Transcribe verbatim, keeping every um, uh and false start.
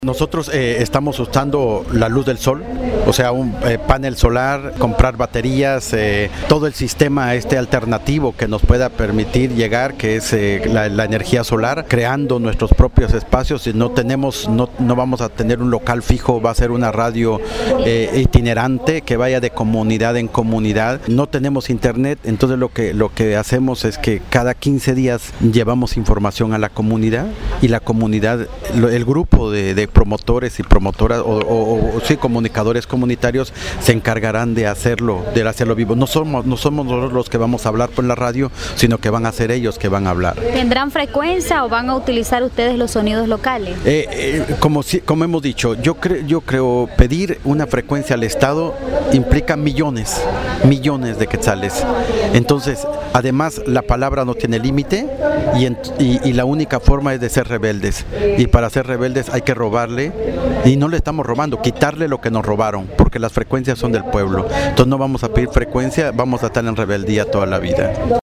Nosotros eh, estamos usando la luz del sol, o sea, un eh, panel solar, comprar baterías, eh, todo el sistema este alternativo que nos pueda permitir llegar, que es eh, la, la energía solar, creando nuestros propios espacios. Y no tenemos, no, no vamos a tener un local fijo, va a ser una radio eh, itinerante que vaya de comunidad en comunidad. No tenemos internet, entonces lo que lo que hacemos es que cada quince días llevamos información a la comunidad y la comunidad, el grupo de, de promotores y promotoras o, o, o sí, comunicadores comunitarios se encargarán de hacerlo, de hacerlo vivo. No somos, no somos nosotros los que vamos a hablar por la radio, sino que van a ser ellos que van a hablar. ¿Tendrán frecuencia o van a utilizar ustedes los sonidos locales? Eh, eh, como, si, como hemos dicho, yo, cre, yo creo pedir una frecuencia al Estado implica millones, millones de quetzales. Entonces, además, la palabra no tiene límite y, y, y la única forma es de ser rebeldes. Y para ser rebeldes hay que robarle, y no le estamos robando, quitarle lo que nos robaron, porque las frecuencias son del pueblo. Entonces no vamos a pedir frecuencia, vamos a estar en rebeldía toda la vida.